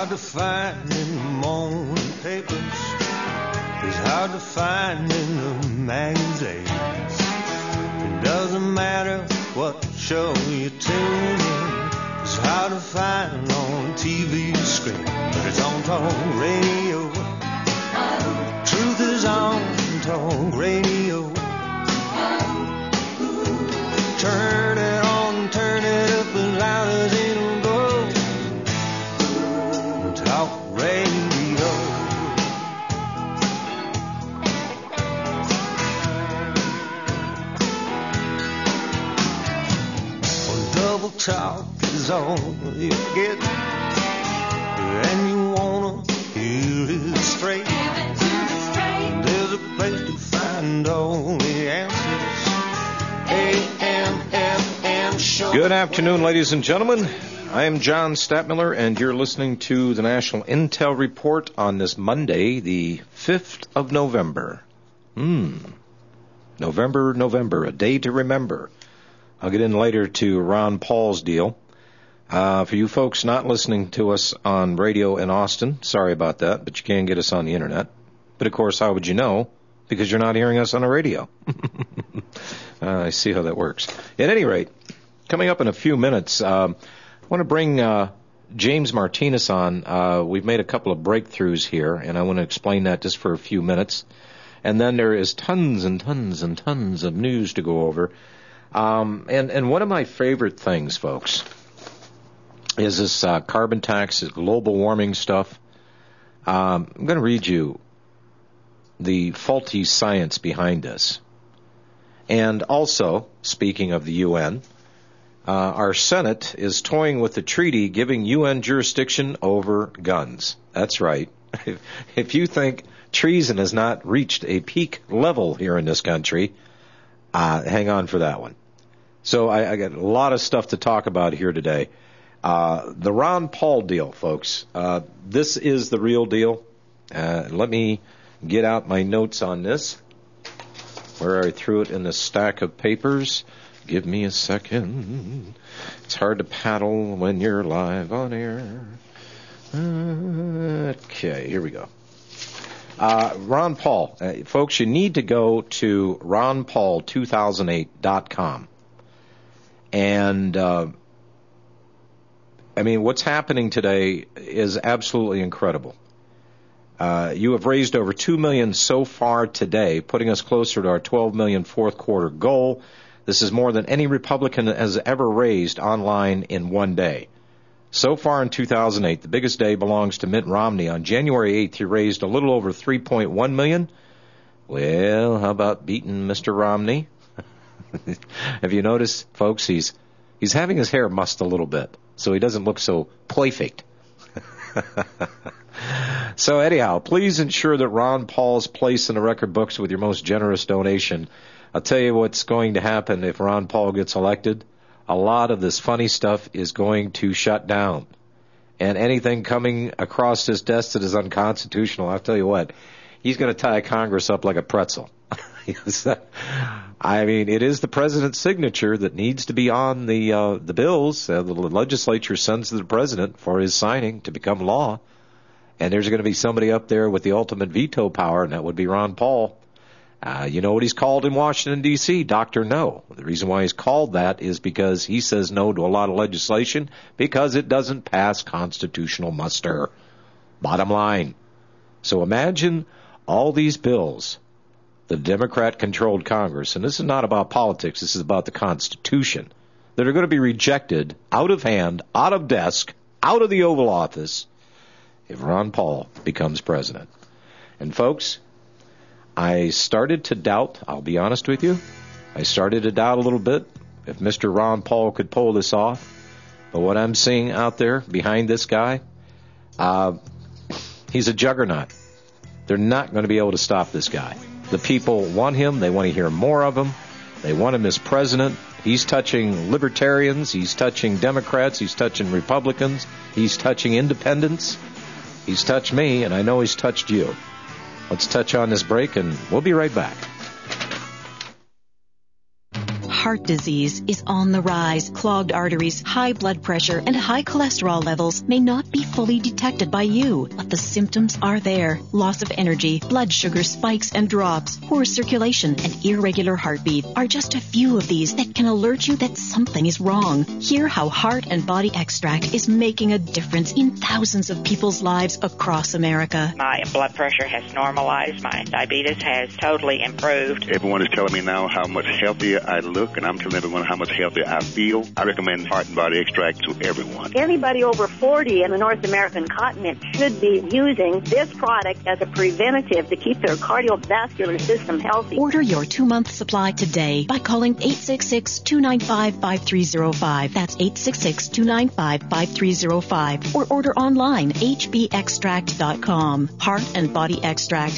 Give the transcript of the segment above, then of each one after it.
hard to find in the morning papers. It's hard to find in the magazines. It doesn't matter what show you tune in. It's hard to find on TV screen, but it's on talk radio. Truth is on talk radio. Turn it on, turn it up as loud as it'll go. Talk radio. Well, double talk is all you get, and you wanna hear it straight. There's a place to find all the answers. AM show. Good afternoon, ladies and gentlemen. I am John Stadtmiller, and you're listening to the National Intel Report on this Monday, the 5th of November. November, a day to remember. I'll get in later to Ron Paul's deal. For you folks not listening to us on radio in Austin, sorry about that, but you can get us on the internet. But, of course, how would you know? Because you're not hearing us on the radio. I see how that works. At any rate, coming up in a few minutes, I want to bring James Martinez on. We've made a couple of breakthroughs here, and I want to explain that just for a few minutes. And then there is tons and tons and tons of news to go over. And one of my favorite things, folks, is this carbon tax, this global warming stuff. I'm going to read you the faulty science behind this. And also, speaking of the UN, our Senate is toying with the treaty giving UN jurisdiction over guns. That's right. If you think treason has not reached a peak level here in this country, hang on for that one. So I got a lot of stuff to talk about here today. The Ron Paul deal, folks. This is the real deal. Let me get out my notes on this, where I threw it in the stack of papers. Give me a second. It's hard to paddle when you're live on air. Okay, here we go. Ron Paul. Folks, you need to go to ronpaul2008.com. And, what's happening today is absolutely incredible. You have raised over $2 million so far today, putting us closer to our $12 million fourth quarter goal. This is more than any Republican has ever raised online in one day. So far in 2008, the biggest day belongs to Mitt Romney. On January 8th, he raised a little over $3.1 million. Well, how about beating Mr. Romney? Have you noticed, folks, he's having his hair mussed a little bit, so he doesn't look so perfect. So anyhow, please ensure that Ron Paul's placed in the record books with your most generous donation. I'll tell you what's going to happen if Ron Paul gets elected. A lot of this funny stuff is going to shut down. And anything coming across his desk that is unconstitutional, I'll tell you what, he's going to tie Congress up like a pretzel. It is the president's signature that needs to be on the bills. The legislature sends to the president for his signing to become law. And there's going to be somebody up there with the ultimate veto power, and that would be Ron Paul. You know what he's called in Washington, D.C.? Dr. No. The reason why he's called that is because he says no to a lot of legislation because it doesn't pass constitutional muster. Bottom line. So imagine all these bills, the Democrat-controlled Congress, and this is not about politics, this is about the Constitution, that are going to be rejected out of hand, out of desk, out of the Oval Office, if Ron Paul becomes president. And folks, I started to doubt, I'll be honest with you, I started to doubt a little bit if Mr. Ron Paul could pull this off. But what I'm seeing out there behind this guy, he's a juggernaut. They're not going to be able to stop this guy. The people want him. They want to hear more of him. They want him as president. He's touching libertarians. He's touching Democrats. He's touching Republicans. He's touching independents. He's touched me, and I know he's touched you. Let's touch on this break, and we'll be right back. heart disease is on the rise. Clogged arteries, high blood pressure, and high cholesterol levels may not be fully detected by you, but the symptoms are there. Loss of energy, blood sugar spikes and drops, poor circulation, and irregular heartbeat are just a few of these that can alert you that something is wrong. Hear how Heart and Body Extract is making a difference in thousands of people's lives across America. My blood pressure has normalized. My diabetes has totally improved. Everyone is telling me now how much healthier I look, and I'm telling everyone how much healthier I feel. I recommend Heart and Body Extract to everyone. Anybody over 40 in the North American continent should be using this product as a preventative to keep their cardiovascular system healthy. Order your 2-month supply today by calling 866-295-5305. That's 866-295-5305. Or order online, hbextract.com. Heart and Body Extract,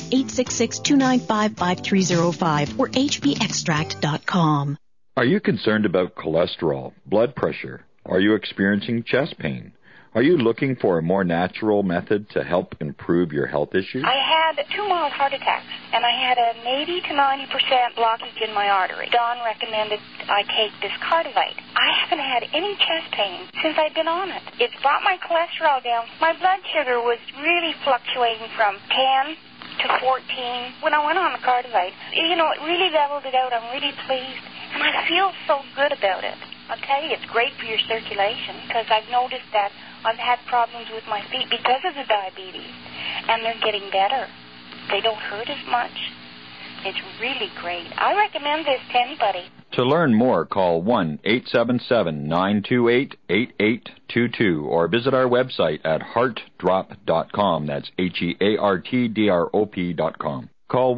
866-295-5305 or hbextract.com. Are you concerned about cholesterol, blood pressure? Are you experiencing chest pain? Are you looking for a more natural method to help improve your health issues? I had 2 mild heart attacks, and I had an 80 to 90% blockage in my artery. Don recommended I take this Cardivite. I haven't had any chest pain since I've been on it. It's brought my cholesterol down. My blood sugar was really fluctuating from 10 to 14. When I went on the Cardivite, it really leveled it out. I'm really pleased, and I feel so good about it. I'll tell you, it's great for your circulation, because I've noticed that I've had problems with my feet because of the diabetes, and they're getting better. They don't hurt as much. It's really great. I recommend this to anybody. To learn more, call 1-877-928-8822 or visit our website at heartdrop.com. That's HEARTDROP.com. Call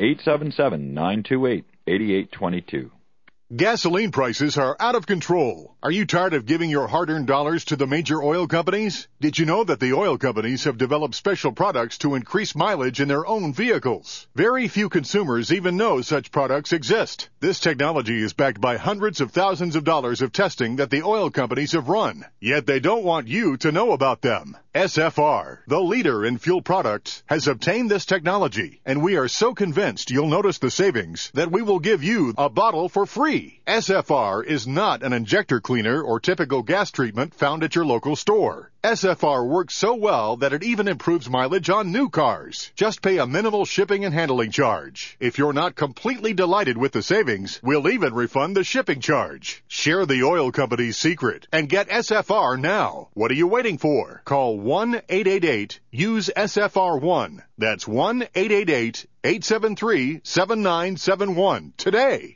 1-877-928-8822. Gasoline prices are out of control. Are you tired of giving your hard-earned dollars to the major oil companies? Did you know that the oil companies have developed special products to increase mileage in their own vehicles? Very few consumers even know such products exist. This technology is backed by hundreds of thousands of dollars of testing that the oil companies have run. Yet they don't want you to know about them. SFR, the leader in fuel products, has obtained this technology, and we are so convinced you'll notice the savings that we will give you a bottle for free. SFR is not an injector cleaner or typical gas treatment found at your local store. SFR works so well that it even improves mileage on new cars. Just pay a minimal shipping and handling charge. If you're not completely delighted with the savings, we'll even refund the shipping charge. Share the oil company's secret and get SFR now. What are you waiting for? Call 1-888-USE-SFR1. That's 1-888-873-7971 today.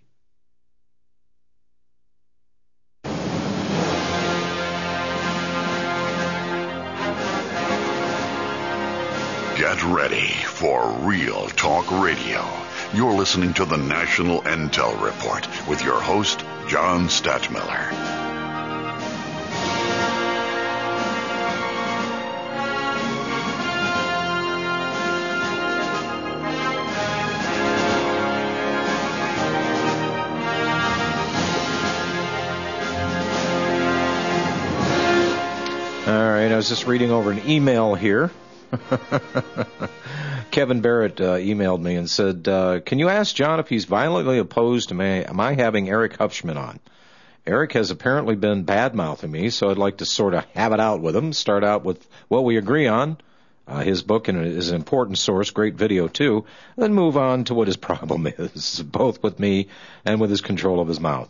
Get ready for Real Talk Radio. You're listening to the National Intel Report with your host, John Stadtmiller. All right, I was just reading over an email here. Kevin Barrett emailed me and said, can you ask John if he's violently opposed to my having Eric Hupschman on? Eric has apparently been bad-mouthing me, so I'd like to sort of have it out with him, start out with what we agree on, his book is an important source, great video too, then move on to what his problem is, both with me and with his control of his mouth.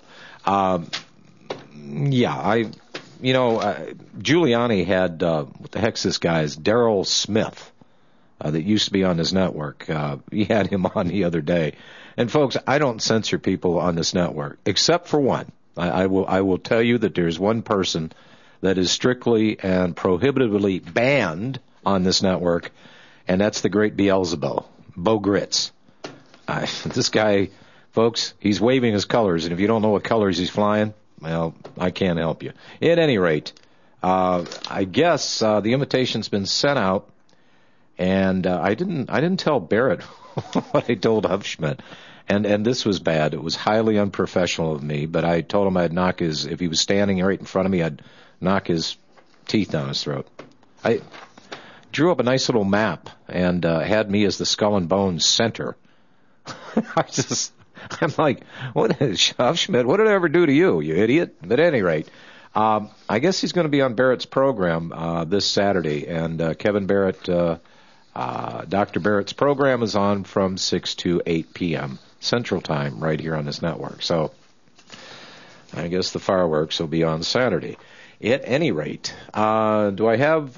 Giuliani had, what the heck's this guy's, Daryl Smith, that used to be on his network. He had him on the other day. And folks, I don't censor people on this network, except for one. I will tell you that there's one person that is strictly and prohibitively banned on this network, and that's the great Beelzebub, Bo Gritz. This guy, folks, he's waving his colors, and if you don't know what colors he's flying, well, I can't help you. At any rate, I guess the invitation's been sent out, and I didn't tell Barrett what I told Hupschman, and this was bad. It was highly unprofessional of me, but I told him I'd knock if he was standing right in front of me, I'd knock his teeth down his throat. I drew up a nice little map and had me as the Skull and Bones center. I'm like, what is Schmidt? What did I ever do to you, you idiot? But at any rate, I guess he's going to be on Barrett's program this Saturday, and Kevin Barrett, Dr. Barrett's program is on from 6 to 8 p.m. Central Time right here on this network. So I guess the fireworks will be on Saturday. At any rate, do I have...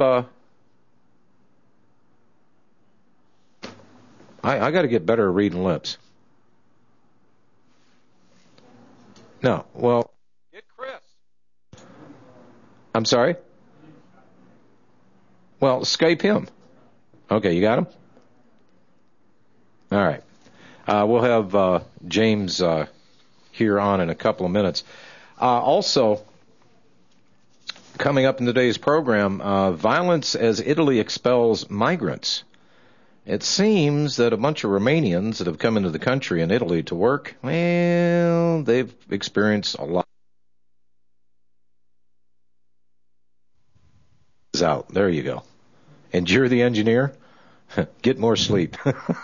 I got to get better at reading lips. No, well... Get Chris. I'm sorry? Well, Skype him. Okay, you got him? All right. We'll have James here on in a couple of minutes. Also, coming up in today's program, violence as Italy expels migrants. It seems that a bunch of Romanians that have come into the country in Italy to work, well, they've experienced a lot. Out. There you go. And you're the engineer? Get more sleep.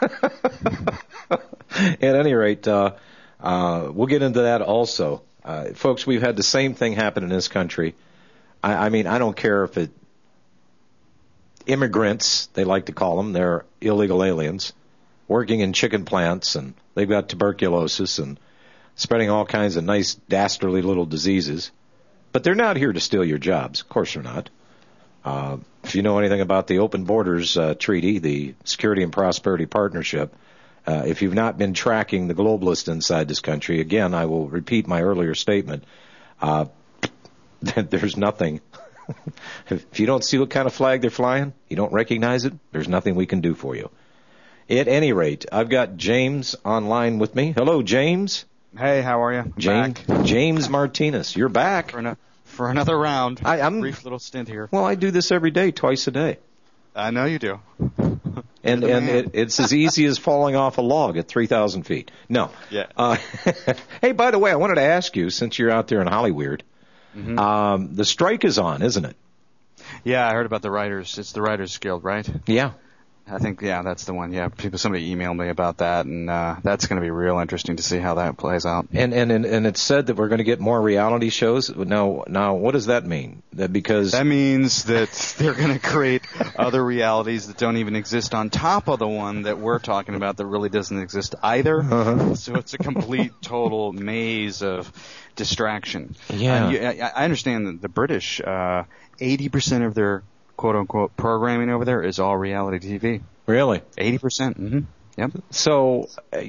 At any rate, we'll get into that also. Folks, we've had the same thing happen in this country. I mean, I don't care if it immigrants, they like to call them, they're illegal aliens, working in chicken plants, and they've got tuberculosis and spreading all kinds of nice, dastardly little diseases. But they're not here to steal your jobs. Of course they're not. If you know anything about the Open Borders Treaty, the Security and Prosperity Partnership, if you've not been tracking the globalists inside this country, again, I will repeat my earlier statement, there's nothing. If you don't see what kind of flag they're flying, you don't recognize it, there's nothing we can do for you. At any rate, I've got James online with me. Hello, James. Hey, how are you? James Martinez, you're back. For another round. I'm brief little stint here. Well, I do this every day, twice a day. I know you do. And it's as easy as falling off a log at 3,000 feet. No. Yeah. Hey, by the way, I wanted to ask you, since you're out there in Hollyweird, the strike is on, isn't it? Yeah, I heard about the writers. It's the Writers Guild, right? Yeah. I think, yeah, that's the one. Yeah, somebody emailed me about that, and that's going to be real interesting to see how that plays out. And it's said that we're going to get more reality shows. Now, what does that mean? That means that they're going to create other realities that don't even exist on top of the one that we're talking about that really doesn't exist either. Uh-huh. So it's a complete, total maze of distraction. Yeah. I understand that the British, 80% of their quote-unquote programming over there is all reality TV. Really? 80%. Mm-hmm. Yep. So,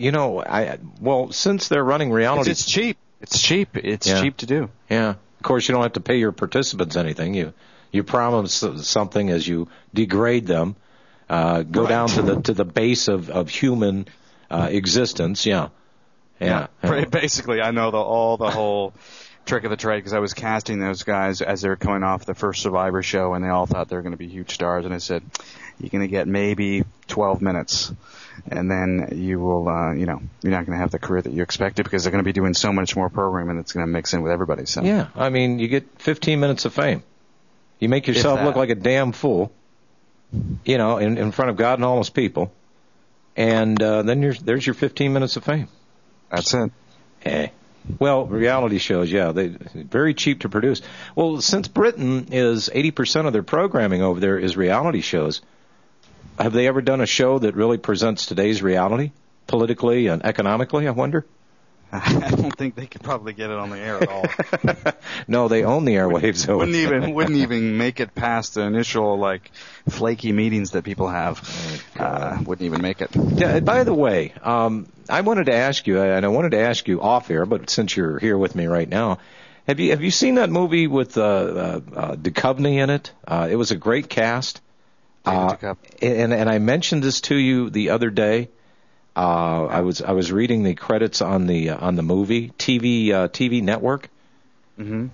since they're running reality... It's cheap. It's cheap to do. Yeah. Of course, you don't have to pay your participants anything. You promise something as you degrade them, go down to the base of human existence. Yeah. Basically, I know the whole... trick of the trade, because I was casting those guys as they were coming off the first Survivor show, and they all thought they were going to be huge stars, and I said, you're going to get maybe 12 minutes, and then you will, you're not going to have the career that you expected, because they're going to be doing so much more programming that's going to mix in with everybody. So yeah, I mean, you get 15 minutes of fame. You make yourself look like a damn fool, in front of God and all his people, and then there's your 15 minutes of fame. That's it. Hey. Well, reality shows, they're very cheap to produce. Well, since Britain is 80% of their programming over there is reality shows, have they ever done a show that really presents today's reality, politically and economically, I wonder? I don't think they could probably get it on the air at all. No, they own the airwaves. Wouldn't even make it past the initial flaky meetings that people have. Wouldn't even make it. Yeah. By the way, I wanted to ask you, and I wanted to ask you off air, but since you're here with me right now, have you seen that movie with Duchovny in it? It was a great cast. And I mentioned this to you the other day. I was reading the credits on the movie TV network. Mm-hmm.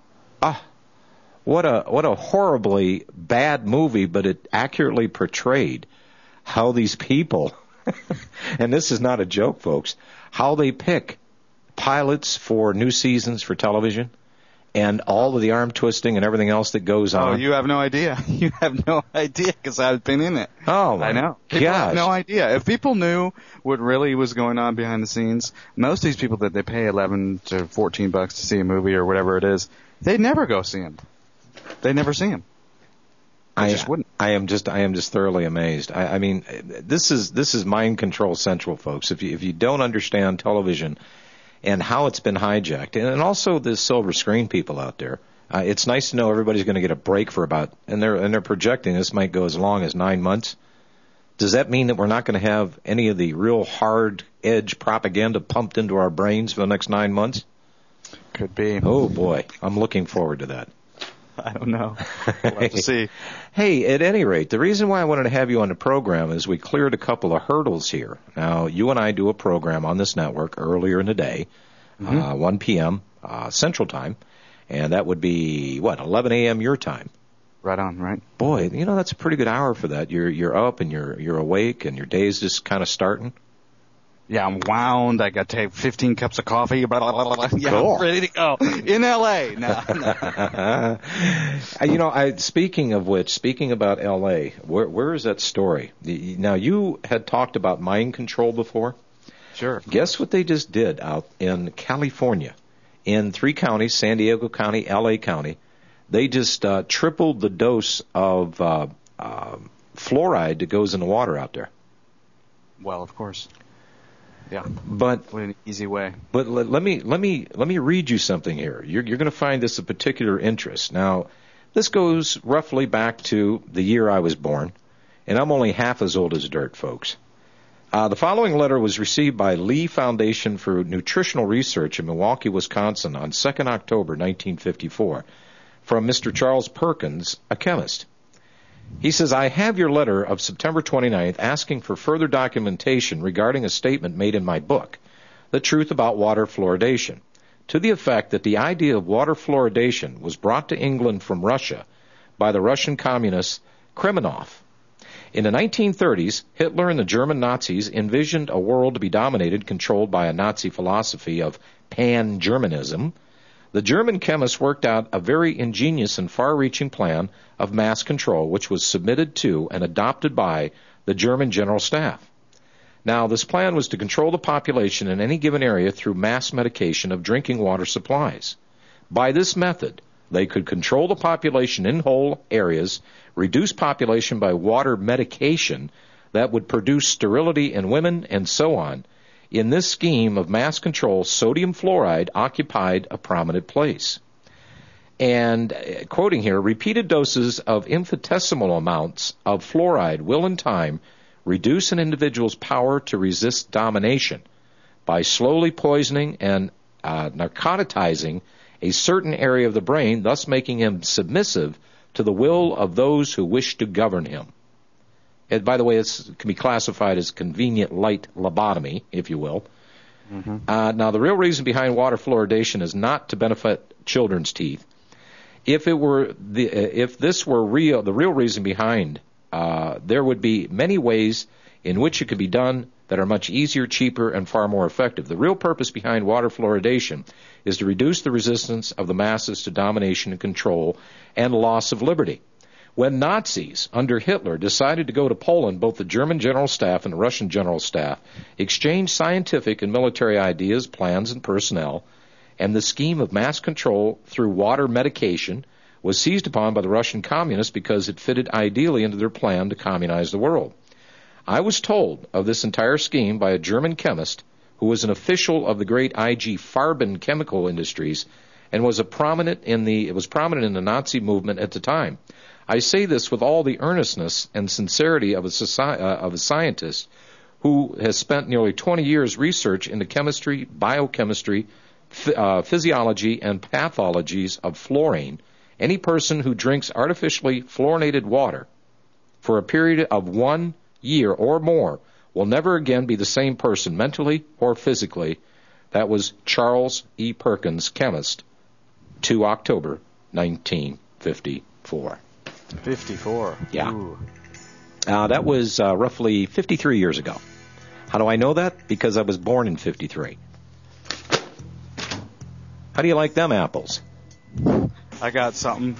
What a horribly bad movie, but it accurately portrayed how these people, and this is not a joke, folks, how they pick pilots for new seasons for television, and all of the arm twisting and everything else that goes on. Oh, you have no idea. You have no idea because I've been in it. Oh, I know. People have no idea. If people knew what really was going on behind the scenes, most of these people that they pay $11 to $14 to see a movie or whatever it is, they never go see them. They never see them. I just wouldn't. I am just thoroughly amazed. I mean, this is mind control central, folks. If you don't understand television and how it's been hijacked, and also the silver screen people out there, it's nice to know everybody's going to get a break for about, and they're projecting this might go as long as 9 months. Does that mean that we're not going to have any of the real hard edge propaganda pumped into our brains for the next 9 months? Could be. Oh boy, I'm looking forward to that. I don't know. We'll have to see. Hey, at any rate, the reason why I wanted to have you on the program is we cleared a couple of hurdles here. Now, you and I do a program on this network earlier in the day, 1 p.m. Central Time, and that would be, 11 a.m. your time. Right on, right? Boy, that's a pretty good hour for that. You're up and you're awake and your day's just kind of starting. Yeah, I'm wound. I got to take 15 cups of coffee. Blah, blah, blah, blah. Yeah, cool. I'm ready to go. In L.A. No. Speaking about L.A., where is that story? Now, you had talked about mind control before. Sure. Guess what they just did out in California? In 3 counties, San Diego County, L.A. County, they just tripled the dose of fluoride that goes in the water out there. Well, of course. Yeah, but in an easy way. But let me read you something here. You're going to find this of particular interest. Now, this goes roughly back to the year I was born, and I'm only half as old as dirt, folks. The following letter was received by Lee Foundation for Nutritional Research in Milwaukee, Wisconsin, on 2nd October 1954, from Mr. Charles Perkins, a chemist. He says, I have your letter of September 29th asking for further documentation regarding a statement made in my book, The Truth About Water Fluoridation, to the effect that the idea of water fluoridation was brought to England from Russia by the Russian communist Kremenov. In the 1930s, Hitler and the German Nazis envisioned a world to be dominated, controlled by a Nazi philosophy of pan-Germanism. The German chemists worked out a very ingenious and far-reaching plan of mass control, which was submitted to and adopted by the German General Staff. Now, this plan was to control the population in any given area through mass medication of drinking water supplies. By this method, they could control the population in whole areas, reduce population by water medication that would produce sterility in women, and so on. In this scheme of mass control, sodium fluoride occupied a prominent place. And, quoting here, repeated doses of infinitesimal amounts of fluoride will in time reduce an individual's power to resist domination by slowly poisoning and narcotizing a certain area of the brain, thus making him submissive to the will of those who wish to govern him. And by the way, it can be classified as convenient light lobotomy, if you will. Mm-hmm. Now, the real reason behind water fluoridation is not to benefit children's teeth. If this were real, the real reason behind, there would be many ways in which it could be done that are much easier, cheaper, and far more effective. The real purpose behind water fluoridation is to reduce the resistance of the masses to domination and control and loss of liberty. When Nazis under Hitler decided to go to Poland, both the German General Staff and the Russian General Staff exchanged scientific and military ideas, plans, and personnel, and the scheme of mass control through water medication was seized upon by the Russian communists because it fitted ideally into their plan to communize the world. I was told of this entire scheme by a German chemist who was an official of the great IG Farben chemical industries and was prominent in the Nazi movement at the time. I say this with all the earnestness and sincerity of a scientist who has spent nearly 20 years research into chemistry, biochemistry, physiology, and pathologies of fluorine. Any person who drinks artificially fluorinated water for a period of 1 year or more will never again be the same person mentally or physically. That was Charles E. Perkins, chemist, 2 October 1954. 54. Yeah. That was roughly 53 years ago. How do I know that? Because I was born in 53. How do you like them apples? I got something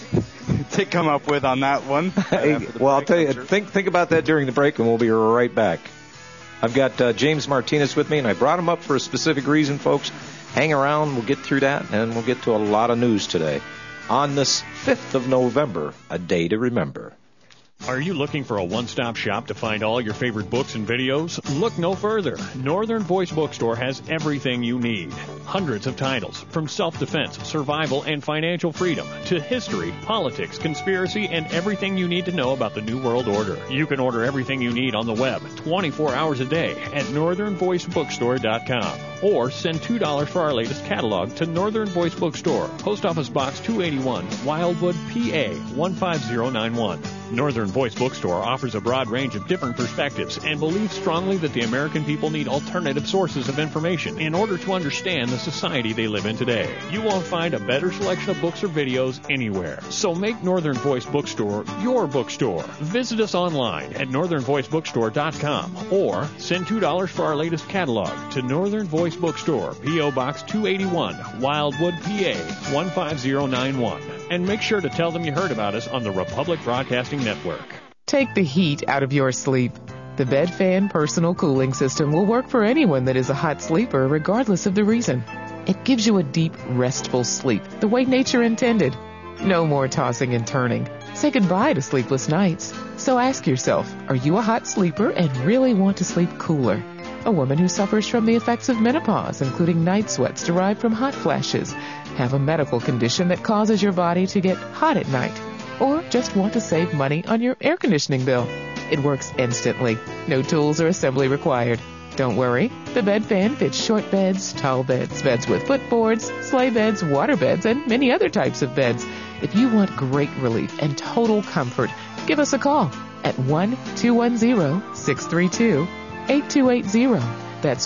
to come up with on that one. Well, I'll tell you, think about that during the break, and we'll be right back. I've got James Martinez with me, and I brought him up for a specific reason, folks. Hang around. We'll get through that, and we'll get to a lot of news today. On this 5th of November, a day to remember. Are you looking for a one-stop shop to find all your favorite books and videos? Look no further. Northern Voice Bookstore has everything you need. Hundreds of titles, from self-defense, survival, and financial freedom, to history, politics, conspiracy, and everything you need to know about the New World Order. You can order everything you need on the web 24 hours a day at northernvoicebookstore.com. Or send $2 for our latest catalog to Northern Voice Bookstore, Post Office Box 281, Wildwood, PA 15091. Northern Voice Bookstore offers a broad range of different perspectives and believes strongly that the American people need alternative sources of information in order to understand the society they live in today. You won't find a better selection of books or videos anywhere. So make Northern Voice Bookstore your bookstore. Visit us online at northernvoicebookstore.com or send $2 for our latest catalog to Northern Voice Bookstore, P.O. Box 281, Wildwood, PA 15091. And make sure to tell them you heard about us on the Republic Broadcasting Network. Take the heat out of your sleep. The Bed Fan Personal Cooling System will work for anyone that is a hot sleeper, regardless of the reason. It gives you a deep, restful sleep, the way nature intended. No more tossing and turning. Say goodbye to sleepless nights. So ask yourself, are you a hot sleeper and really want to sleep cooler? A woman who suffers from the effects of menopause, including night sweats derived from hot flashes, have a medical condition that causes your body to get hot at night, or just want to save money on your air conditioning bill. It works instantly. No tools or assembly required. Don't worry. The Bed Fan fits short beds, tall beds, beds with footboards, sleigh beds, water beds, and many other types of beds. If you want great relief and total comfort, give us a call at 1-210-632-8280. That's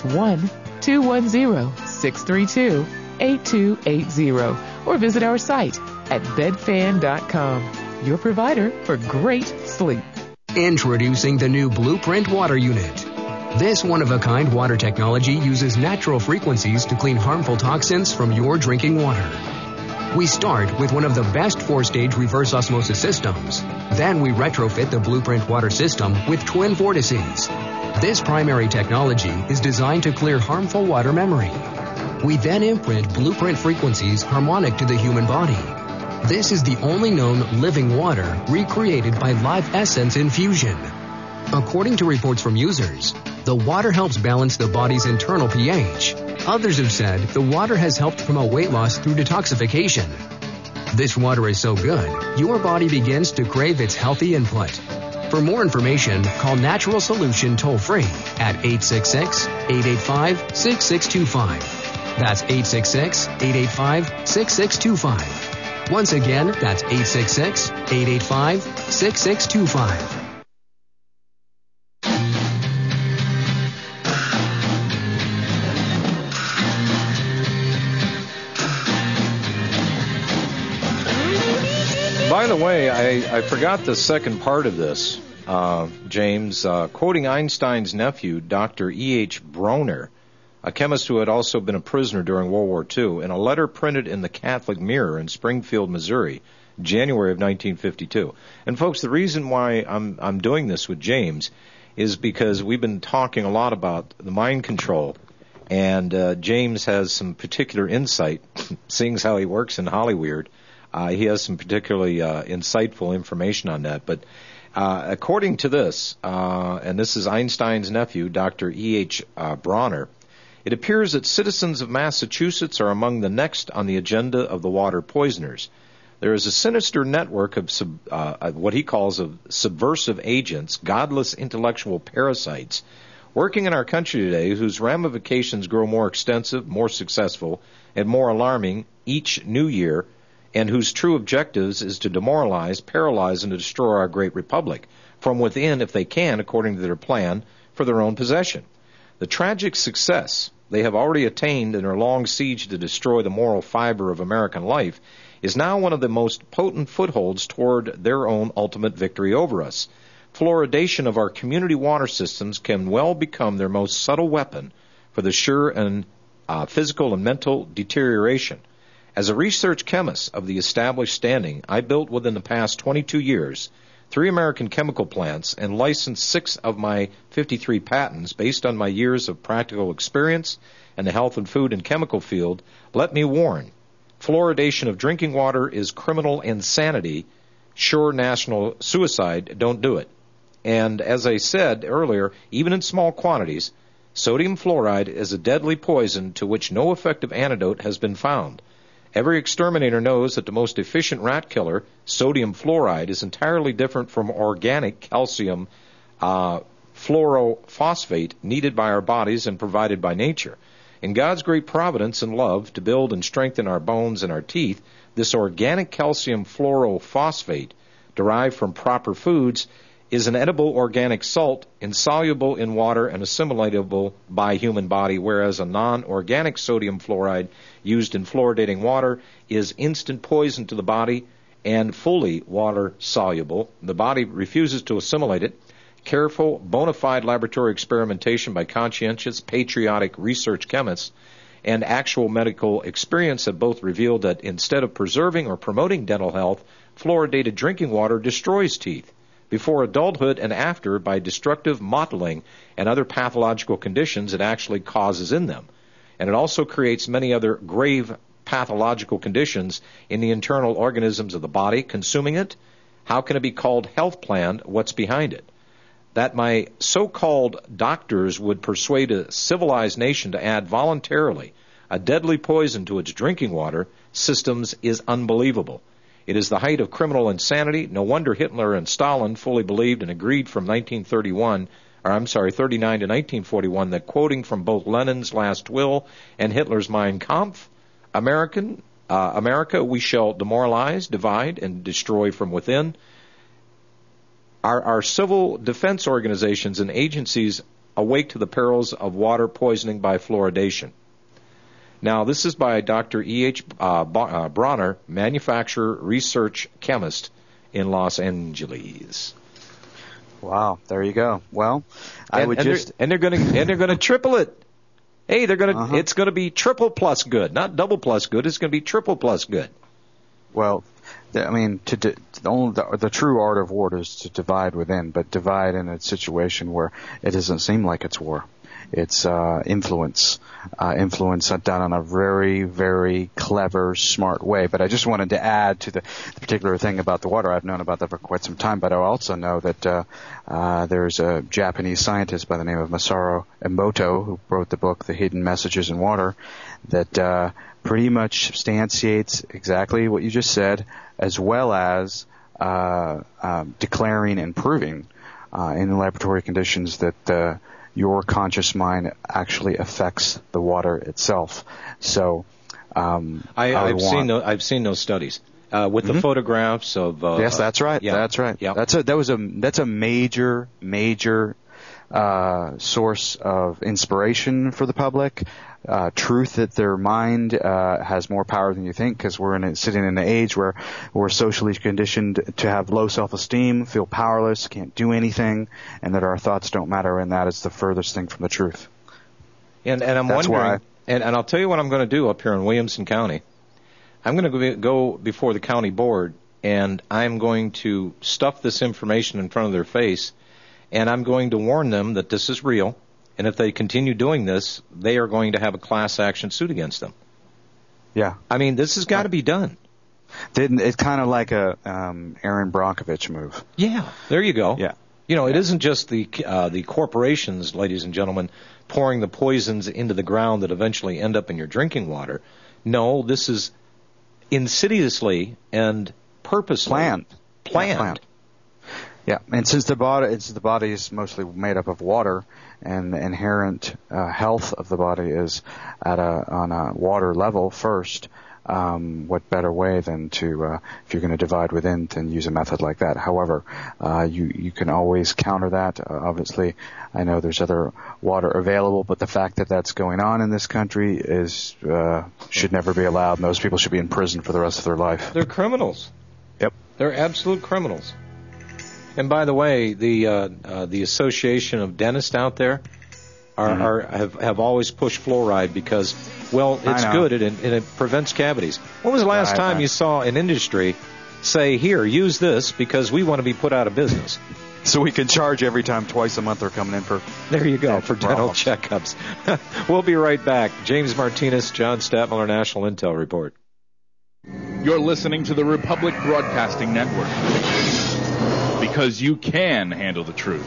1-210-632-8280. Or visit our site at bedfan.com. Your provider for great sleep. Introducing the new Blueprint Water Unit. This one-of-a-kind water technology uses natural frequencies to clean harmful toxins from your drinking water. We start with one of the best 4-stage reverse osmosis systems. Then we retrofit the Blueprint water system with twin vortices. This primary technology is designed to clear harmful water memory. We then imprint Blueprint frequencies harmonic to the human body. This is the only known living water recreated by Live Essence infusion. According to reports from users, the water helps balance the body's internal pH. Others have said the water has helped promote weight loss through detoxification. This water is so good, your body begins to crave its healthy input. For more information, call Natural Solution toll-free at 866-885-6625. That's 866-885-6625. Once again, that's 866-885-6625. By the way, I forgot the second part of this, James. Quoting Einstein's nephew, Dr. E.H. Bronner, a chemist who had also been a prisoner during World War II, in a letter printed in the Catholic Mirror in Springfield, Missouri, January of 1952. And folks, the reason why I'm doing this with James is because we've been talking a lot about the mind control, and James has some particular insight, seeing as how he works in Hollyweird. He has some particularly insightful information on that. But according to this, and this is Einstein's nephew, Dr. E.H. Bronner, it appears that citizens of Massachusetts are among the next on the agenda of the water poisoners. There is a sinister network of what he calls of subversive agents, godless intellectual parasites, working in our country today whose ramifications grow more extensive, more successful, and more alarming each new year, and whose true objectives is to demoralize, paralyze, and to destroy our great republic from within if they can, according to their plan, for their own possession. The tragic success they have already attained in their long siege to destroy the moral fiber of American life is now one of the most potent footholds toward their own ultimate victory over us. Fluoridation of our community water systems can well become their most subtle weapon for the sure and physical and mental deterioration. As a research chemist of the established standing, I built within the past 22 years 3 American chemical plants and licensed 6 of my 53 patents based on my years of practical experience in the health and food and chemical field. Let me warn, fluoridation of drinking water is criminal insanity, sure national suicide. Don't do it. And as I said earlier, even in small quantities, sodium fluoride is a deadly poison to which no effective antidote has been found. Every exterminator knows that the most efficient rat killer, sodium fluoride, is entirely different from organic calcium fluorophosphate needed by our bodies and provided by nature. In God's great providence and love to build and strengthen our bones and our teeth, this organic calcium fluorophosphate, derived from proper foods, is an edible organic salt, insoluble in water and assimilatable by human body, whereas a non-organic sodium fluoride used in fluoridating water is instant poison to the body and fully water-soluble. The body refuses to assimilate it. Careful, bona fide laboratory experimentation by conscientious, patriotic research chemists and actual medical experience have both revealed that instead of preserving or promoting dental health, fluoridated drinking water destroys teeth before adulthood and after by destructive mottling and other pathological conditions it actually causes in them. And it also creates many other grave pathological conditions in the internal organisms of the body. Consuming it, how can it be called health planned? What's behind it? That my so-called doctors would persuade a civilized nation to add voluntarily a deadly poison to its drinking water systems is unbelievable. It is the height of criminal insanity. No wonder Hitler and Stalin fully believed and agreed from 39 to 1941 that, quoting from both Lenin's Last Will and Hitler's Mein Kampf, America we shall demoralize, divide, and destroy from within. Our civil defense organizations and agencies awake to the perils of water poisoning by fluoridation. Now, this is by Dr. E.H. Bronner, manufacturer, research chemist in Los Angeles. Wow, there you go. Well, they're going to triple it. Hey, they're going to it's going to be triple plus good, not double plus good. It's going to be triple plus good. Well, I mean, the true art of war is to divide within, but divide in a situation where it doesn't seem like it's war. It's influence done in a very, very clever, smart way. But I just wanted to add to the particular thing about the water. I've known about that for quite some time, but I also know that there's a Japanese scientist by the name of Masaru Emoto who wrote the book The Hidden Messages in Water that pretty much substantiates exactly what you just said, as well as declaring and proving in laboratory conditions that your conscious mind actually affects the water itself. So, I've seen those studies with the photographs of. Yes, that's right. Yeah. That's right. Yeah. That's a major source of inspiration for the public. Truth that their mind has more power than you think, because we're sitting in an age where we're socially conditioned to have low self-esteem, feel powerless, can't do anything, and that our thoughts don't matter, and that is the furthest thing from the truth. And I'm That's wondering, why. and I'll tell you what I'm going to do up here in Williamson County. I'm going to go before the county board, and I'm going to stuff this information in front of their face, and I'm going to warn them that this is real. And if they continue doing this, they are going to have a class action suit against them. Yeah. I mean, this has got to be done. It's kind of like a Aaron Brockovich move. Yeah. There you go. Yeah. You know, it isn't just the corporations, ladies and gentlemen, pouring the poisons into the ground that eventually end up in your drinking water. No, this is insidiously and purposely planned. Yeah, and since the body is mostly made up of water, and the inherent health of the body is on a water level first, what better way than to, if you're going to divide within, than use a method like that. However, you can always counter that. Obviously, I know there's other water available, but the fact that that's going on in this country should never be allowed, and those people should be in prison for the rest of their life. They're criminals. Yep. They're absolute criminals. And by the way, the Association of Dentists out there, have always pushed fluoride because, well, it's good and it prevents cavities. When was the last time you saw an industry say, here, use this because we want to be put out of business? So we can charge every time twice a month they're coming in for... There you go, for dental checkups. We'll be right back. James Martinez, John Stadtmiller, National Intel Report. You're listening to the Republic Broadcasting Network. Because you can handle the truth.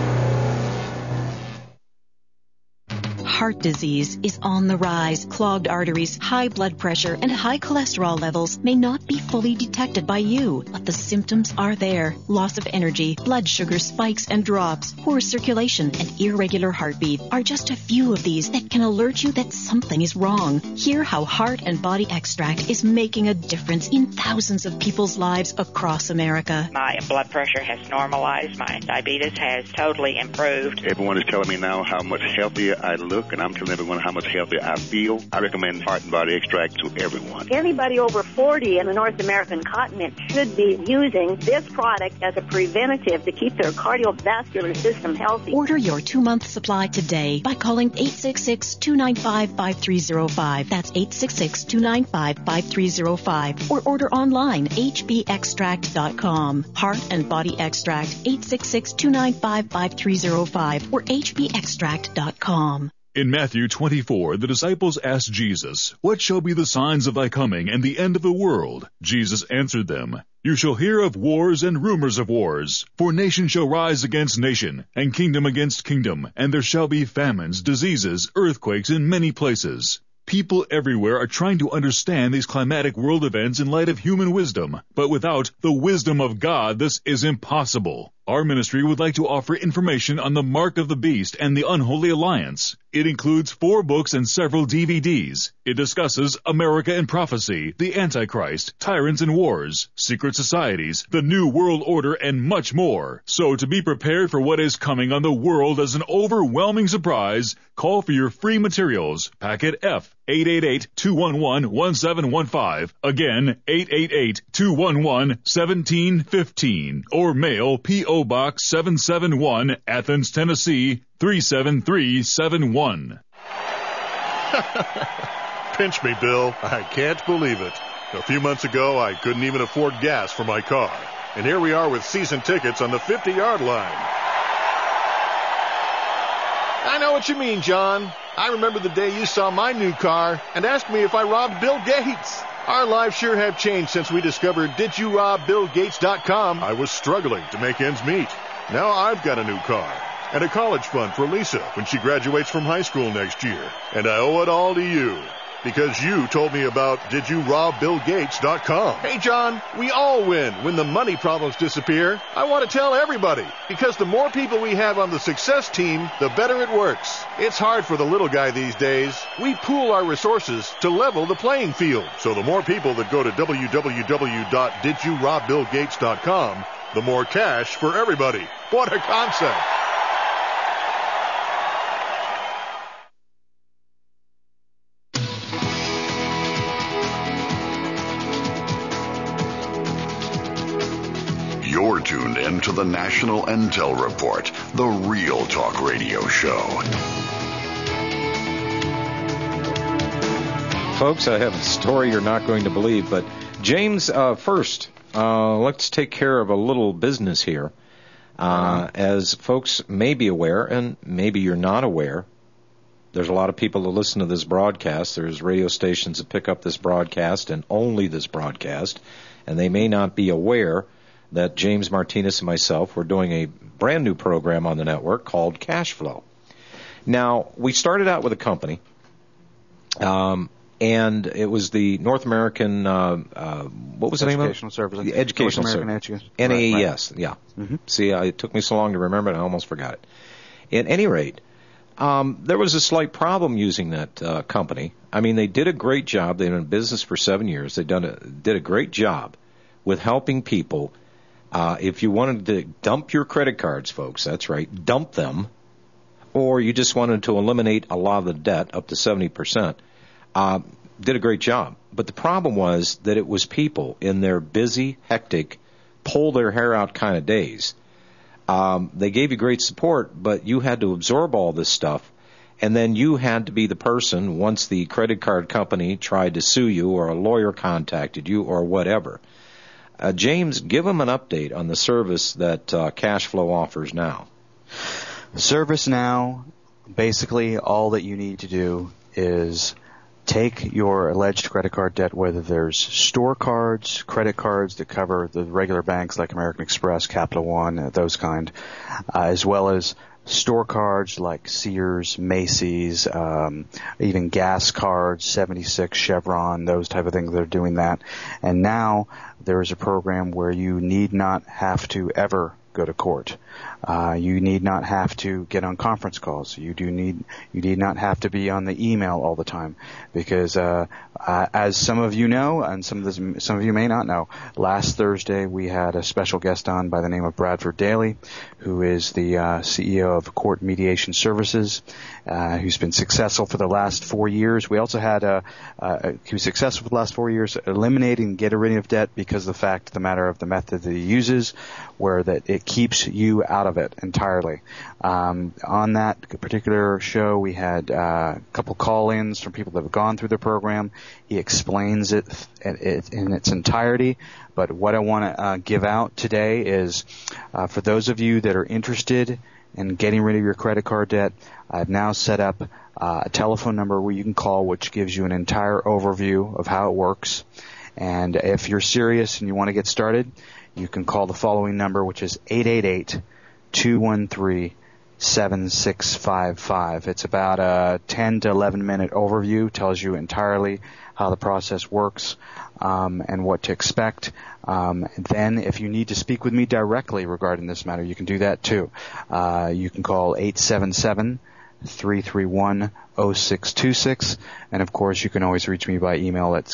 Heart disease is on the rise. Clogged arteries, high blood pressure, and high cholesterol levels may not be fully detected by you, but the symptoms are there. Loss of energy, blood sugar spikes and drops, poor circulation, and irregular heartbeat are just a few of these that can alert you that something is wrong. Hear how Heart and Body Extract is making a difference in thousands of people's lives across America. My blood pressure has normalized. My diabetes has totally improved. Everyone is telling me now how much healthier I look, and I'm telling everyone how much healthier I feel. I recommend Heart and Body Extract to everyone. Anybody over 40 in the North American continent should be using this product as a preventative to keep their cardiovascular system healthy. Order your 2-month supply today by calling 866-295-5305. That's 866-295-5305. Or order online, hbextract.com. Heart and Body Extract, 866-295-5305 or hbextract.com. In Matthew 24, the disciples asked Jesus, "What shall be the signs of thy coming and the end of the world?" Jesus answered them, "You shall hear of wars and rumors of wars. For nation shall rise against nation, and kingdom against kingdom, and there shall be famines, diseases, earthquakes in many places." People everywhere are trying to understand these climatic world events in light of human wisdom, but without the wisdom of God, this is impossible. Our ministry would like to offer information on the Mark of the Beast and the Unholy Alliance. It includes 4 books and several DVDs. It discusses America and Prophecy, the Antichrist, Tyrants and Wars, Secret Societies, the New World Order, and much more. So to be prepared for what is coming on the world as an overwhelming surprise, call for your free materials. Packet F, 888-211-1715. Again, 888-211-1715. Or mail P.O. Box 771, Athens, Tennessee, 37371. Pinch me, Bill. I can't believe it. A few months ago, I couldn't even afford gas for my car. And here we are with season tickets on the 50-yard line. I know what you mean, John. I remember the day you saw my new car and asked me if I robbed Bill Gates. Our lives sure have changed since we discovered DidYouRobBillGates.com. I was struggling to make ends meet. Now I've got a new car and a college fund for Lisa when she graduates from high school next year. And I owe it all to you because you told me about DidYouRobBillGates.com. Hey, John, we all win when the money problems disappear. I want to tell everybody because the more people we have on the success team, the better it works. It's hard for the little guy these days. We pool our resources to level the playing field. So the more people that go to www.DidYouRobBillGates.com, the more cash for everybody. What a concept. You're tuned in to the National Intel Report, the Real Talk Radio Show. Folks, I have a story you're not going to believe, but James, first, let's take care of a little business here. As folks may be aware, and maybe you're not aware, there's a lot of people that listen to this broadcast. There's radio stations that pick up this broadcast and only this broadcast, and they may not be aware that James Martinez and myself were doing a brand new program on the network called Cash Flow. Now, we started out with a company, and it was the North American, what was the name of it? Educational Services. The Educational Services. NAES, yeah. Mm-hmm. See, it took me so long to remember it, I almost forgot it. At any rate, there was a slight problem using that company. I mean, they did a great job. They've been in business for 7 years. They did a great job with helping people. If you wanted to dump your credit cards, folks, that's right, dump them, or you just wanted to eliminate a lot of the debt, up to 70%, did a great job. But the problem was that it was people in their busy, hectic, pull their hair out kind of days. They gave you great support, but you had to absorb all this stuff. and then you had to be the person once the credit card company tried to sue you or a lawyer contacted you or whatever. James, give them an update on the service that Cashflow offers now. Service now, basically all that you need to do is take your alleged credit card debt, whether there's store cards, credit cards that cover the regular banks like American Express, Capital One, those kind, as well as store cards like Sears, Macy's, even gas cards, 76, Chevron, those type of things that are doing that. And now there is a program where you need not have to ever go to court. You need not have to get on conference calls. You need not have to be on the email all the time, because as some of you know, and some of you may not know, last Thursday we had a special guest on by the name of Bradford Daly, who is the CEO of Court Mediation Services, who's been successful for the last 4 years. We also had he was successful for the last 4 years eliminating and getting rid of debt because of the fact of the matter of the method that he uses, where that it keeps you out of it entirely. On that particular show, we had a couple call-ins from people that have gone through the program. He explains it in its entirety. But what I want to give out today is, for those of you that are interested in getting rid of your credit card debt, I've now set up a telephone number where you can call, which gives you an entire overview of how it works. And if you're serious and you want to get started, you can call the following number, which is 888-213-7655. It's about a 10 to 11 minute overview, tells you entirely how the process works, and what to expect. Then if you need to speak with me directly regarding this matter, you can do that too. You can call 877-331-0626, and of course you can always reach me by email at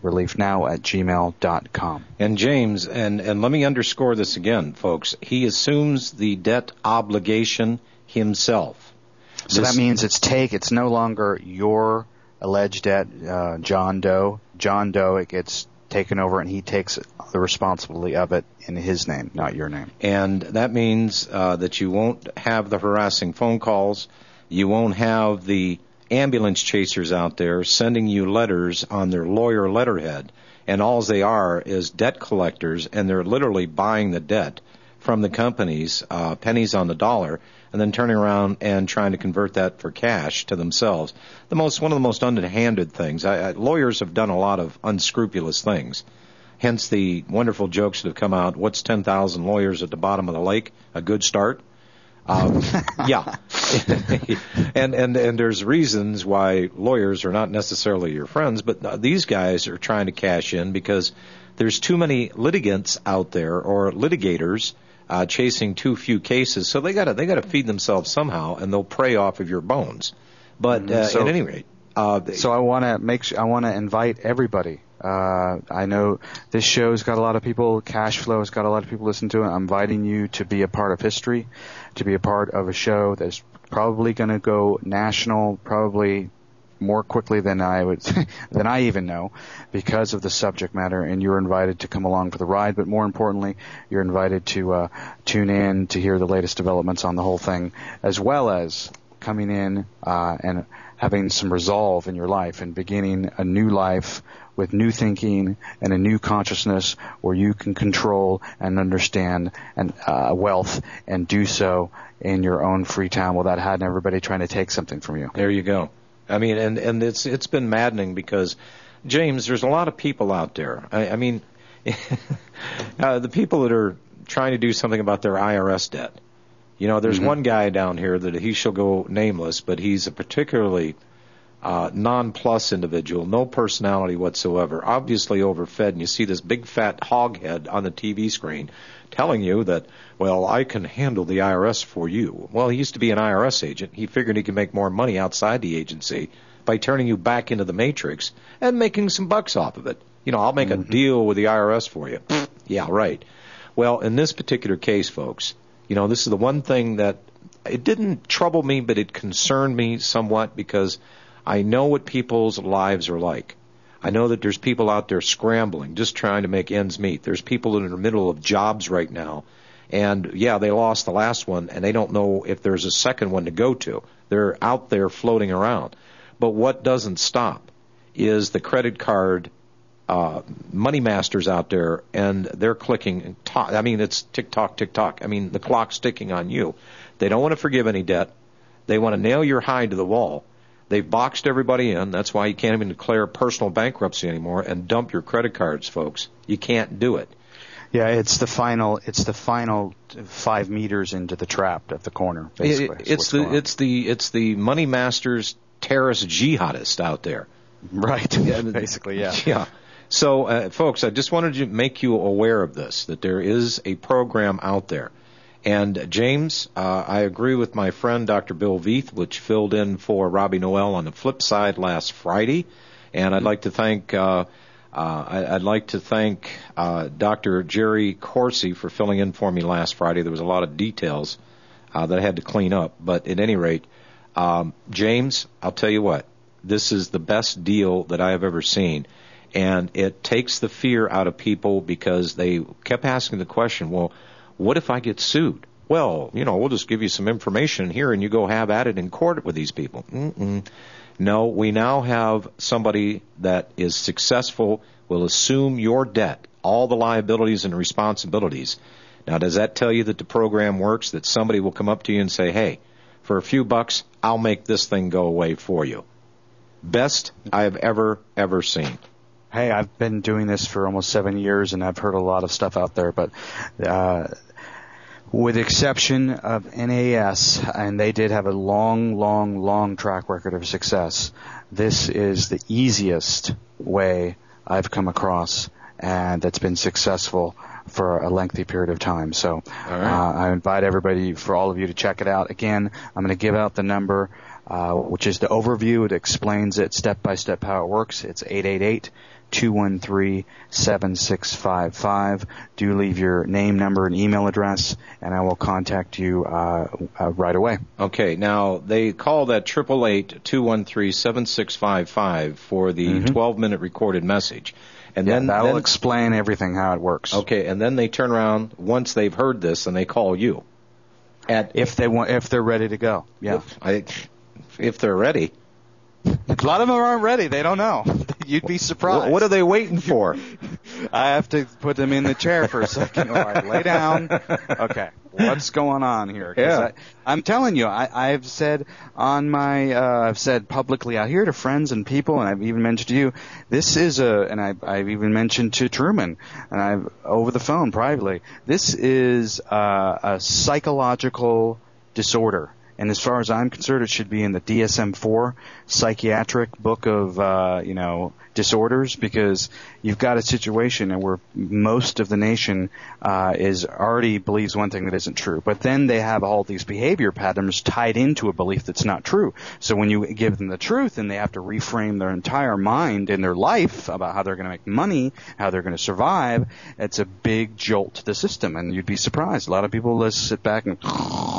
getdebtreliefnow@gmail.com. And James, and let me underscore this again, folks, he assumes the debt obligation himself. So that means it's no longer your alleged debt, John Doe, it gets taken over and he takes the responsibility of it in his name, not your name. And that means that you won't have the harassing phone calls. You won't have the ambulance chasers out there sending you letters on their lawyer letterhead, and all they are is debt collectors, and they're literally buying the debt from the companies, pennies on the dollar, and then turning around and trying to convert that for cash to themselves. One of the most underhanded things. Lawyers have done a lot of unscrupulous things. Hence the wonderful jokes that have come out. What's 10,000 lawyers at the bottom of the lake? A good start? Yeah. and there's reasons why lawyers are not necessarily your friends, but these guys are trying to cash in because there's too many litigants out there, or litigators, chasing too few cases, so they gotta feed themselves somehow, and they'll prey off of your bones. But at any rate, so I want to invite everybody. I know this show's got a lot of people. Cashflow has got a lot of people listening to it. I'm inviting you to be a part of history, to be a part of a show that's probably going to go national, probably more quickly than than I even know, because of the subject matter. And you're invited to come along for the ride. But more importantly, you're invited to tune in to hear the latest developments on the whole thing, as well as coming in and having some resolve in your life and beginning a new life with new thinking and a new consciousness where you can control and understand and wealth and do so in your own free time without having everybody trying to take something from you. There you go. I mean, and it's been maddening because, James, there's a lot of people out there. I mean, the people that are trying to do something about their IRS debt. You know, there's one guy down here that he shall go nameless, but he's a particularly non-plus individual, no personality whatsoever, obviously overfed, and you see this big fat hog head on the TV screen telling you that, well, I can handle the IRS for you. Well, he used to be an IRS agent. He figured he could make more money outside the agency by turning you back into the matrix and making some bucks off of it. You know, I'll make a deal with the IRS for you. Yeah, right. Well, in this particular case, folks, you know, this is the one thing that it didn't trouble me, but it concerned me somewhat because I know what people's lives are like. I know that there's people out there scrambling, just trying to make ends meet. There's people in the middle of jobs right now, and yeah, they lost the last one, and they don't know if there's a second one to go to. They're out there floating around. But what doesn't stop is the credit card money masters out there, and they're clicking. I mean, it's tick-tock, tick-tock. I mean, the clock's ticking on you. They don't want to forgive any debt. They want to nail your hide to the wall. They've boxed everybody in. That's why you can't even declare personal bankruptcy anymore and dump your credit cards, folks. You can't do it. Yeah, it's the final 5 meters into the trap at the corner. Basically, it's the money masters, terrorist jihadist out there. Right. Basically, yeah. Yeah. So, folks, I just wanted to make you aware of this, that there is a program out there. And, James, I agree with my friend, Dr. Bill Veith, which filled in for Robbie Noel on the flip side last Friday. And I'd like to thank Dr. Jerry Corsi for filling in for me last Friday. There was a lot of details that I had to clean up. But at any rate, James, I'll tell you what, this is the best deal that I have ever seen. And it takes the fear out of people because they kept asking the question, well, what if I get sued? Well, we'll just give you some information here and you go have at it in court with these people. No, we now have somebody that is successful, will assume your debt, all the liabilities and responsibilities. Now, does that tell you that the program works, that somebody will come up to you and say, hey, for a few bucks, I'll make this thing go away for you? Best I have ever seen. Hey, I've been doing this for almost 7 years, and I've heard a lot of stuff out there, but with the exception of NAS, and they did have a long track record of success, this is the easiest way I've come across, and that's been successful for a lengthy period of time. So I invite everybody, for all of you, to check it out. Again, I'm going to give out the number, which is the overview. It explains it step by step how it works. It's 888-213-7655. Do leave your name, number, and email address, and I will contact you right away. Okay. Now, they call that 888-213-7655 for the 12-minute recorded message. And then that'll explain everything, how it works. Okay, and then they turn around once they've heard this and they call you. If they're ready to go. Yeah. If they're ready. A lot of them aren't ready. They don't know. You'd be surprised. What are they waiting for? I have to put them in the chair for a second. All right, lay down. Okay, what's going on here? Yeah. I'm telling you, I've said I've said publicly out here to friends and people, and I've even mentioned to you, this is I've even mentioned to Truman, and I've over the phone privately, this is a psychological disorder. And as far as I'm concerned, it should be in the DSM-4 psychiatric book of, disorders, because you've got a situation where most of the nation already believes one thing that isn't true. But then they have all these behavior patterns tied into a belief that's not true. So when you give them the truth and they have to reframe their entire mind and their life about how they're going to make money, how they're going to survive, it's a big jolt to the system. And you'd be surprised. A lot of people just sit back and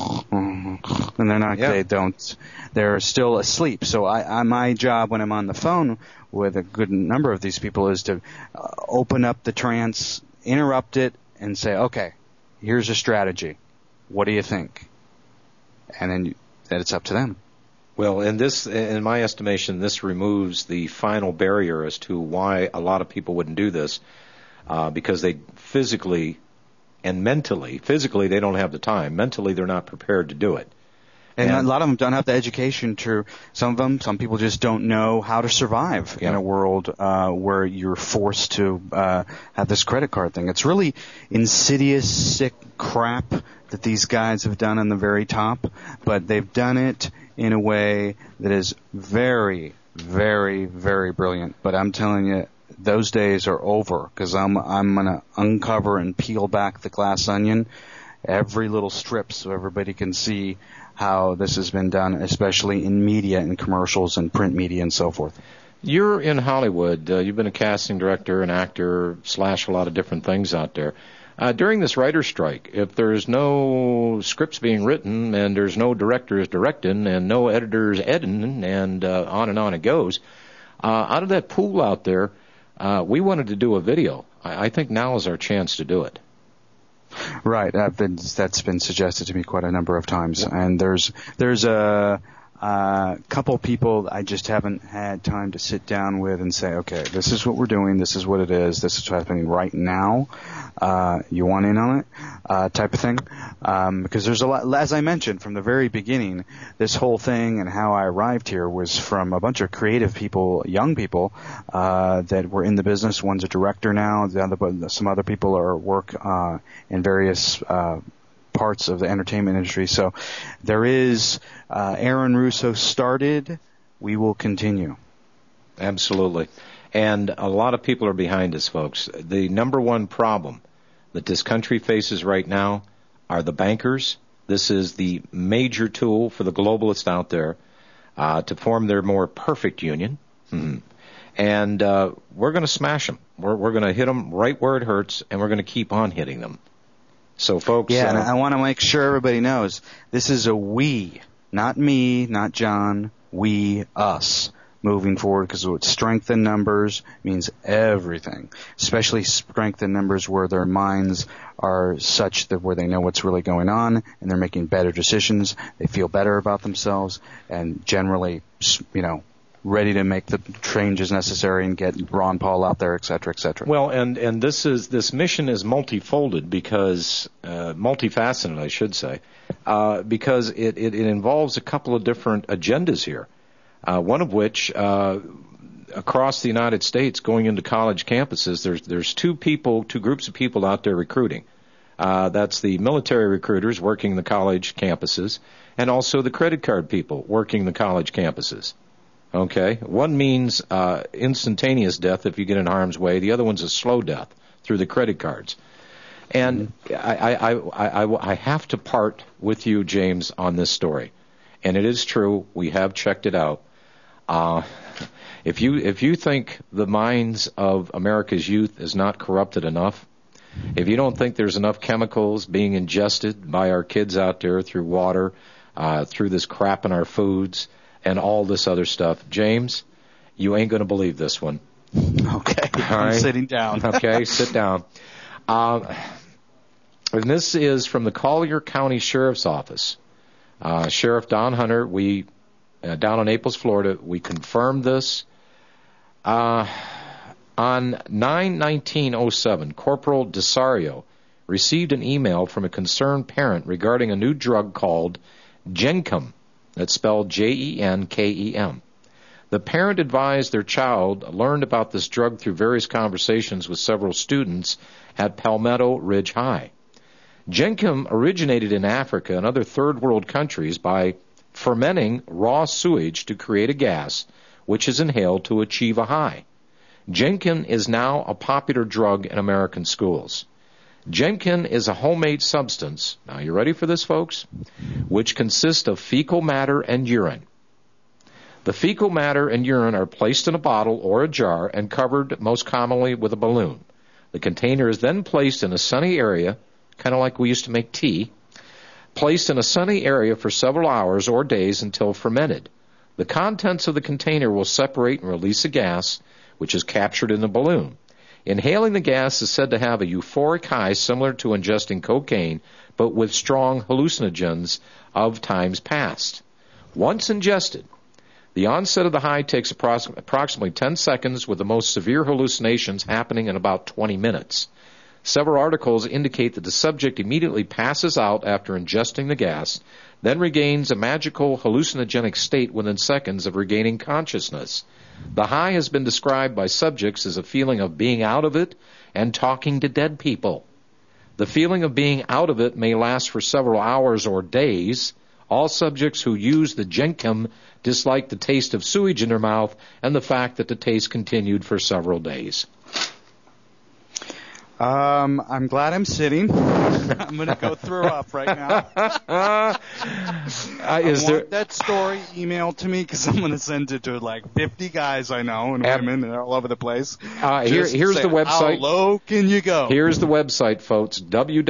they're not. Yeah. They're still asleep. So my job when I'm on the phone with a good number of these people is to open up the trance, interrupt it, and say, okay, here's a strategy. What do you think? And then it's up to them. Well, in my estimation, this removes the final barrier as to why a lot of people wouldn't do this, because they physically and mentally, they don't have the time. Mentally, they're not prepared to do it. And a lot of them don't have the education to, some people just don't know how to survive in a world where you're forced to have this credit card thing. It's really insidious, sick crap that these guys have done on the very top, but they've done it in a way that is very, very, very brilliant. But I'm telling you, those days are over, because I'm going to uncover and peel back the glass onion, every little strip, so everybody can see how this has been done, especially in media and commercials and print media and so forth. You're in Hollywood. You've been a casting director, an actor, / a lot of different things out there. During this writer's strike, if there's no scripts being written and there's no directors directing and no editors editing and on it goes, out of that pool out there, we wanted to do a video. I think now is our chance to do it. Right, that's been suggested to me quite a number of times, and there's a couple people I just haven't had time to sit down with and say, okay, this is what we're doing, this is what it is, this is what's happening right now. You want in on it? Type of thing. Because there's a lot, as I mentioned from the very beginning, this whole thing and how I arrived here was from a bunch of creative people, young people, that were in the business. One's a director now, some other people work in various parts of the entertainment industry. So there is, Aaron Russo started, we will continue. Absolutely. And a lot of people are behind us, folks. The number one problem that this country faces right now are the bankers. This is the major tool for the globalists out there to form their more perfect union. Mm-hmm. And we're going to smash them. We're going to hit them right where it hurts, and we're going to keep on hitting them. So, folks... Yeah, and I want to make sure everybody knows this is a we, not me, not John, we, us, moving forward, because strength in numbers means everything, especially strength in numbers where their minds are such that where they know what's really going on and they're making better decisions, they feel better about themselves, and generally, ready to make the changes necessary and get Ron Paul out there, et cetera, et cetera. Well, and this mission is multifolded because multifaceted, I should say, because it involves a couple of different agendas here. One of which, across the United States, going into college campuses, there's two groups of people out there recruiting. That's the military recruiters working the college campuses, and also the credit card people working the college campuses. Okay, one means instantaneous death if you get in harm's way. The other one's a slow death through the credit cards. And I have to part with you, James, on this story. And it is true. We have checked it out. If you think the minds of America's youth is not corrupted enough, if you don't think there's enough chemicals being ingested by our kids out there through water, through this crap in our foods, and all this other stuff, James, you ain't going to believe this one. Okay, I'm sitting down. Okay, sit down. And this is from the Collier County Sheriff's Office. Sheriff Don Hunter, down in Naples, Florida, we confirmed this. On 9/19/07, Corporal Desario received an email from a concerned parent regarding a new drug called Genkem. That's spelled Jenkem. The parent advised their child learned about this drug through various conversations with several students at Palmetto Ridge High. Genkem originated in Africa and other third-world countries by fermenting raw sewage to create a gas, which is inhaled to achieve a high. Genkem is now a popular drug in American schools. Genkem is a homemade substance, now you ready for this, folks, which consists of fecal matter and urine. The fecal matter and urine are placed in a bottle or a jar and covered most commonly with a balloon. The container is then placed in a sunny area, kind of like we used to make tea, placed in a sunny area for several hours or days until fermented. The contents of the container will separate and release a gas, which is captured in the balloon. Inhaling the gas is said to have a euphoric high similar to ingesting cocaine, but with strong hallucinogens of times past. Once ingested, the onset of the high takes approximately 10 seconds, with the most severe hallucinations happening in about 20 minutes. Several articles indicate that the subject immediately passes out after ingesting the gas, then regains a magical hallucinogenic state within seconds of regaining consciousness. The high has been described by subjects as a feeling of being out of it and talking to dead people. The feeling of being out of it may last for several hours or days. All subjects who use the Genkem disliked the taste of sewage in their mouth and the fact that the taste continued for several days. I'm glad I'm sitting. I'm going to go throw up right now. I want that story emailed to me because I'm going to send it to like 50 guys I know and women and all over the place. Here's the website. How low can you go? Here's the website, folks,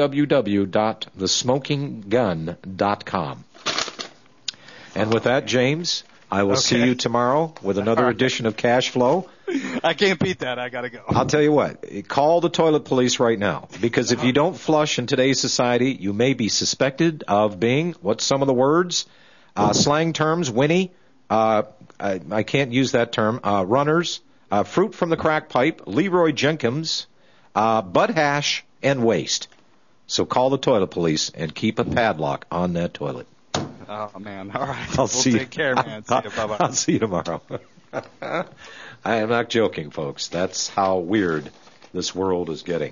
www.thesmokinggun.com. And with that, James, I will see you tomorrow with another edition of Cash Flow. I can't beat that. I got to go. I'll tell you what. Call the toilet police right now. Because if you don't flush in today's society, you may be suspected of being, what's some of the words? Slang terms, Winnie, I can't use that term, runners, fruit from the crack pipe, Leroy Jenkins, butt hash, and waste. So call the toilet police and keep a padlock on that toilet. Oh, man. All right. I'll see take care, man. See you. Bye-bye. I'll see you tomorrow. I am not joking, folks. That's how weird this world is getting.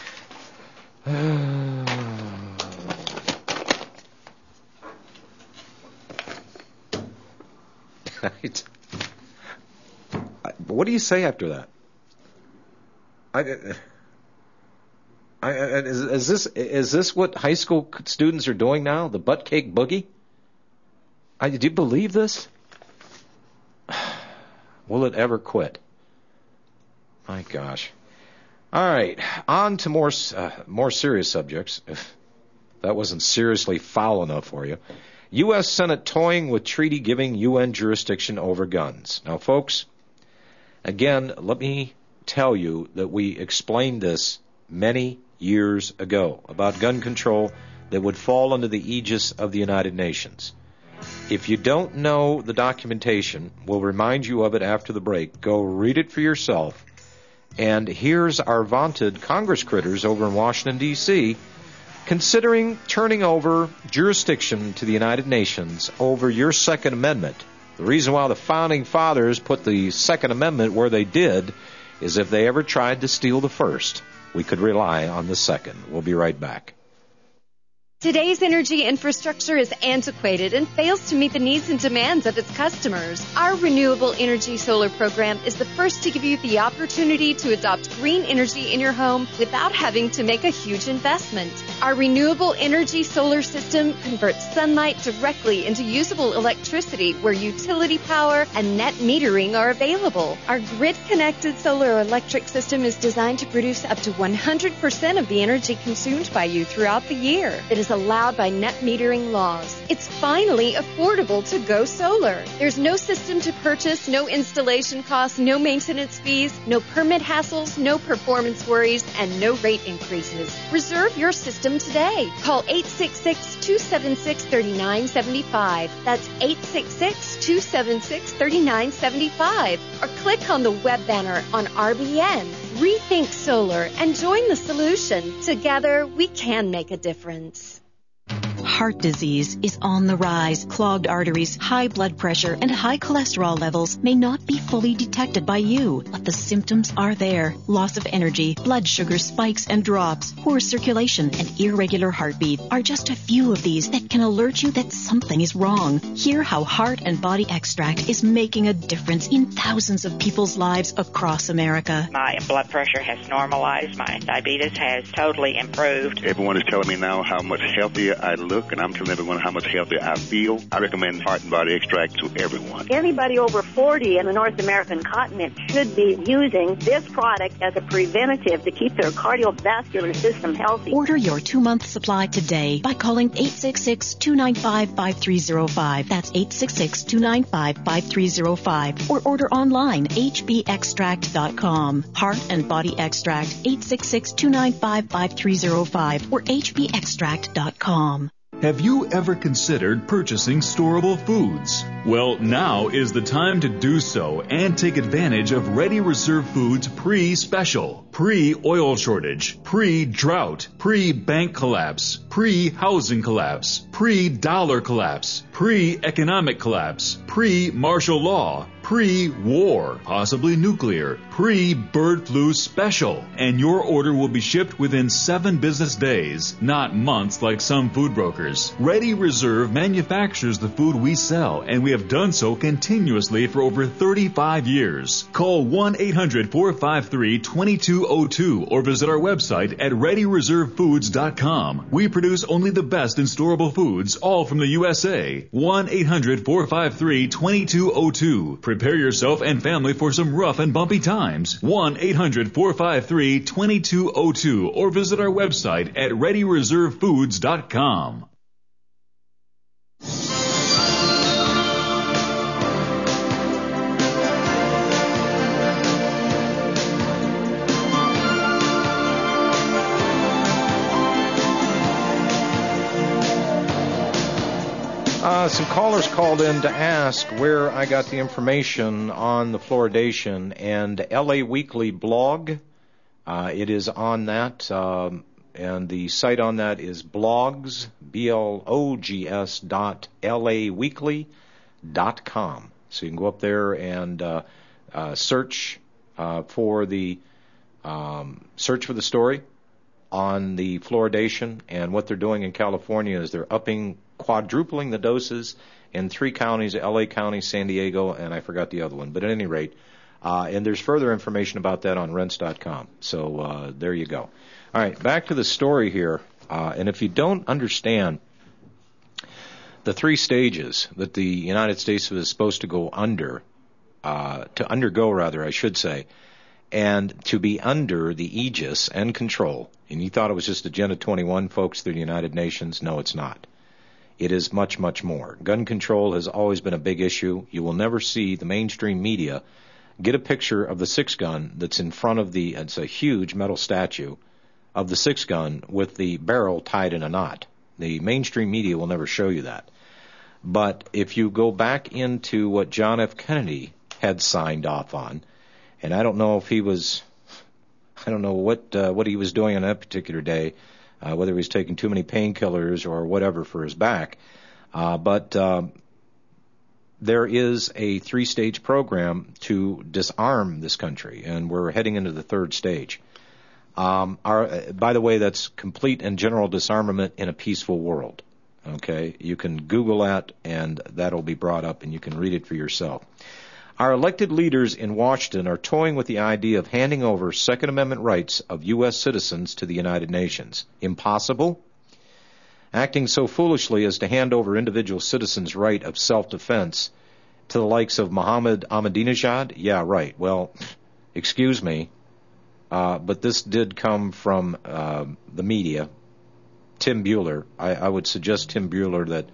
What do you say after that? Is this what high school students are doing now? The butt cake boogie? Do you believe this? Will it ever quit? My gosh. All right, on to more serious subjects. If that wasn't seriously foul enough for you. U.S. Senate toying with treaty giving UN jurisdiction over guns. Now, folks, again, let me tell you that we explained this many years ago about gun control that would fall under the aegis of the United Nations. If you don't know the documentation, we'll remind you of it after the break. Go read it for yourself. And here's our vaunted Congress critters over in Washington, D.C., considering turning over jurisdiction to the United Nations over your Second Amendment. The reason why the Founding Fathers put the Second Amendment where they did is if they ever tried to steal the first, we could rely on the second. We'll be right back. Today's energy infrastructure is antiquated and fails to meet the needs and demands of its customers. Our Renewable Energy Solar program is the first to give you the opportunity to adopt green energy in your home without having to make a huge investment. Our Renewable Energy Solar system converts sunlight directly into usable electricity where utility power and net metering are available. Our grid-connected solar electric system is designed to produce up to 100% of the energy consumed by you throughout the year. It is allowed by net metering laws. It's finally affordable to go solar. There's no system to purchase, no installation costs, no maintenance fees, no permit hassles, no performance worries, and no rate increases. Reserve your system today. Call 866-276-3975. That's 866-276-3975. Or click on the web banner on RBN. Rethink solar and join the solution. Together, we can make a difference. Heart disease is on the rise. Clogged arteries, high blood pressure, and high cholesterol levels may not be fully detected by you, but the symptoms are there. Loss of energy, blood sugar spikes and drops, poor circulation, and irregular heartbeat are just a few of these that can alert you that something is wrong. Hear how Heart and Body Extract is making a difference in thousands of people's lives across America. My blood pressure has normalized. My diabetes has totally improved. Everyone is telling me now how much healthier I look, and I'm telling everyone how much healthier I feel. I recommend Heart and Body Extract to everyone. Anybody over 40 in the North American continent should be using this product as a preventative to keep their cardiovascular system healthy. Order your 2-month supply today by calling 866-295-5305. That's 866-295-5305. Or order online, hbextract.com. Heart and Body Extract, 866-295-5305 or hbextract.com. Have you ever considered purchasing storable foods? Well, now is the time to do so and take advantage of Ready Reserve Foods pre-special, pre-oil shortage, pre-drought, pre-bank collapse, pre-housing collapse, pre-dollar collapse, pre-economic collapse, pre-martial law, pre-war, possibly nuclear, pre-bird flu special. And your order will be shipped within 7 business days, not months like some food brokers. Ready Reserve manufactures the food we sell, and we have done so continuously for over 35 years. Call 1-800-453-2202 or visit our website at ReadyReserveFoods.com. We produce only the best in storable foods, all from the USA. 1-800-453-2202. Prepare yourself and family for some rough and bumpy times. 1-800-453-2202 or visit our website at ReadyReserveFoods.com. Some callers called in to ask where I got the information on the fluoridation, and LA Weekly blog, it is on that, and the site on that is blogs, blogs.laweekly.com. So you can go up there and search for the story on the fluoridation, and what they're doing in California is they're quadrupling the doses in 3 counties, LA County, San Diego, and I forgot the other one. But at any rate, and there's further information about that on rense.com. So there you go. All right, back to the story here. And if you don't understand the 3 stages that the United States was supposed to undergo, I should say, and to be under the aegis and control, and you thought it was just Agenda 21, folks, through the United Nations. No, it's not. It is much, much more. Gun control has always been a big issue. You will never see the mainstream media get a picture of the 6-gun that's in front of it's a huge metal statue of the 6-gun with the barrel tied in a knot. The mainstream media will never show you that. But if you go back into what John F. Kennedy had signed off on, and I don't know if what he was doing on that particular day, whether he was taking too many painkillers or whatever for his back. But there is a 3-stage program to disarm this country, and we're heading into the 3rd stage. By the way, that's complete and general disarmament in a peaceful world. Okay? You can Google that, and that'll be brought up, and you can read it for yourself. Our elected leaders in Washington are toying with the idea of handing over Second Amendment rights of U.S. citizens to the United Nations. Impossible? Acting so foolishly as to hand over individual citizens' right of self-defense to the likes of Mohammed Ahmadinejad? Yeah, right. Well, excuse me, but this did come from the media. Tim Buehler. I would suggest Tim Buehler that,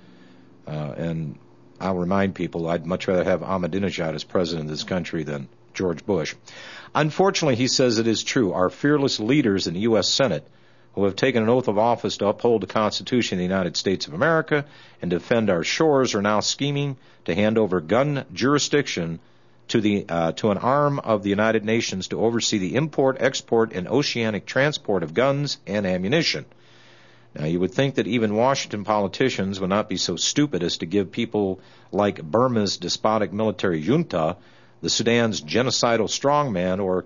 and I'll remind people, I'd much rather have Ahmadinejad as president of this country than George Bush. Unfortunately, he says it is true. Our fearless leaders in the U.S. Senate, who have taken an oath of office to uphold the Constitution of the United States of America and defend our shores, are now scheming to hand over gun jurisdiction to an arm of the United Nations to oversee the import, export, and oceanic transport of guns and ammunition. Now, you would think that even Washington politicians would not be so stupid as to give people like Burma's despotic military junta, the Sudan's genocidal strongman, or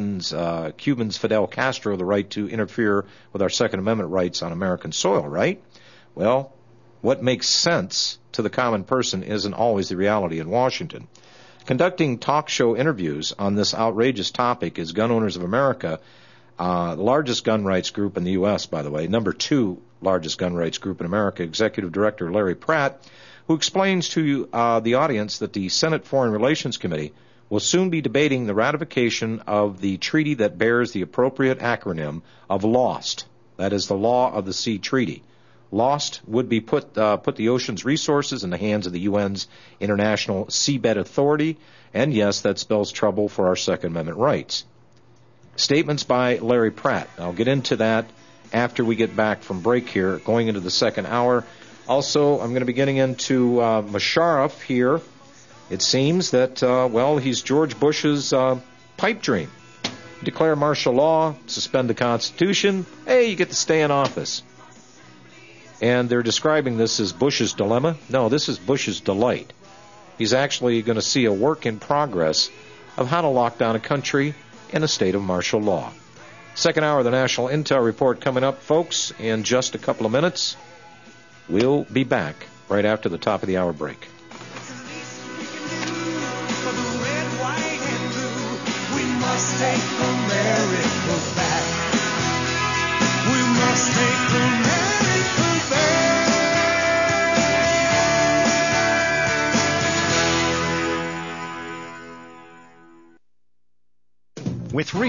Cuban's Fidel Castro the right to interfere with our Second Amendment rights on American soil, right? Well, what makes sense to the common person isn't always the reality in Washington. Conducting talk show interviews on this outrageous topic is Gun Owners of America, the largest gun rights group in the U.S., by the way, number 2 largest gun rights group in America, Executive Director Larry Pratt, who explains to the audience that the Senate Foreign Relations Committee will soon be debating the ratification of the treaty that bears the appropriate acronym of LOST. That is the Law of the Sea Treaty. LOST would be put the ocean's resources in the hands of the UN's International Seabed Authority, and yes, that spells trouble for our Second Amendment rights. Statements by Larry Pratt. I'll get into that after we get back from break here, going into the second hour. Also, I'm going to be getting into Musharraf here. It seems that, he's George Bush's pipe dream. Declare martial law, suspend the Constitution, hey, you get to stay in office. And they're describing this as Bush's dilemma. No, this is Bush's delight. He's actually going to see a work in progress of how to lock down a country in a state of martial law. Second hour of the National Intel Report coming up, folks, in just a couple of minutes. We'll be back right after the top of the hour break. We must take America back. We must take America back. With